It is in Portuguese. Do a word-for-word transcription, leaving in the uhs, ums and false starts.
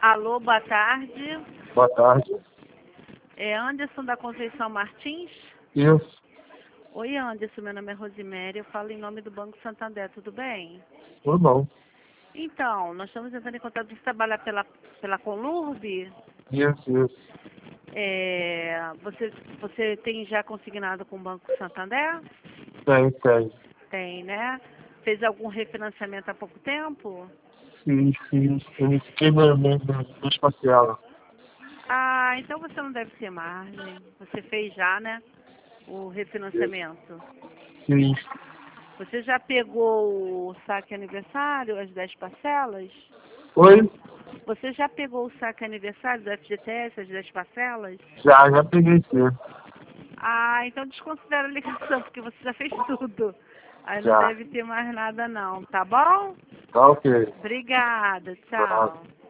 Alô, boa tarde. Boa tarde. É Anderson da Conceição Martins? Isso. Oi, Anderson, meu nome é Rosiméria, eu falo em nome do Banco Santander, tudo bem? Tudo bom. Então, nós estamos entrando em contato de trabalhar pela, pela Conlurb. Isso, isso. É, você, você tem já consignado com o Banco Santander? Tem, tem. Tem, né? Fez algum refinanciamento há pouco tempo? Sim, sim. Eu me fiquei na minha parcelas. Ah, então você não deve ter margem. Você fez já, né? O refinanciamento. Sim. Você já pegou o saque aniversário, as dez parcelas? Oi? Você já pegou o saque aniversário do F G T S, as dez parcelas? Já, já peguei sim. Ah, então desconsidera a ligação, porque você já fez tudo. Aí não Já. deve ter mais nada não, tá bom? Tá ok. Obrigada, Tá. tchau.